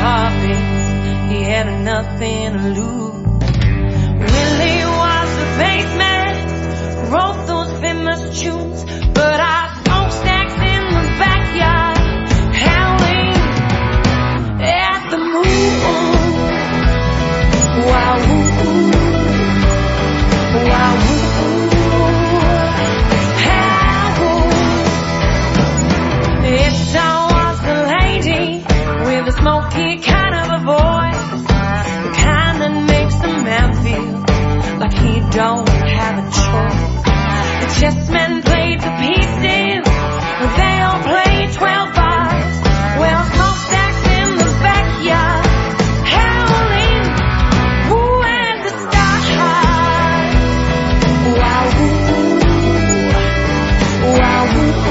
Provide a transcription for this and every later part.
heartbeats, he had nothing to lose. Willie was the bassman, wrote those famous tunes, but our smokestacks in the backyard, howling at the moon. Wow, wow, how if I was the lady with a smoky kind of a voice, the kind that makes the man feel like he don't have a choice. The chessmen played the pieces, they all played 12 bars. Well, smokestacks in the backyard, howling, who at the start? Wow, wow,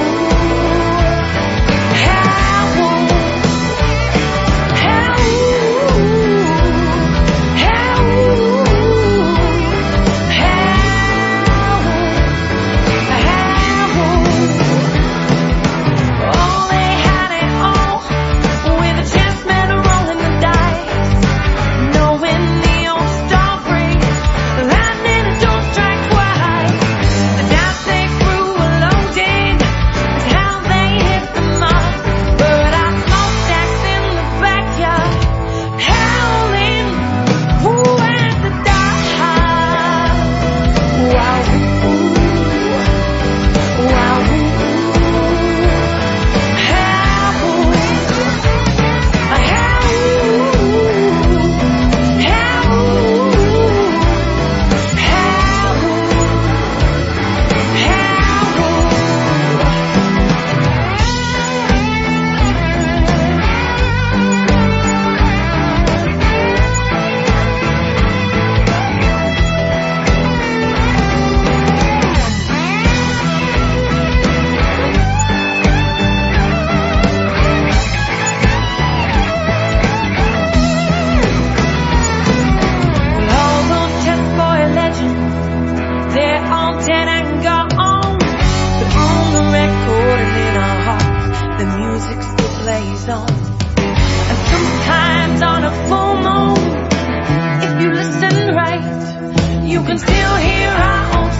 dead and gone, but on the record and in our hearts, the music still plays on. And sometimes on a full moon, if you listen right, you can still hear our own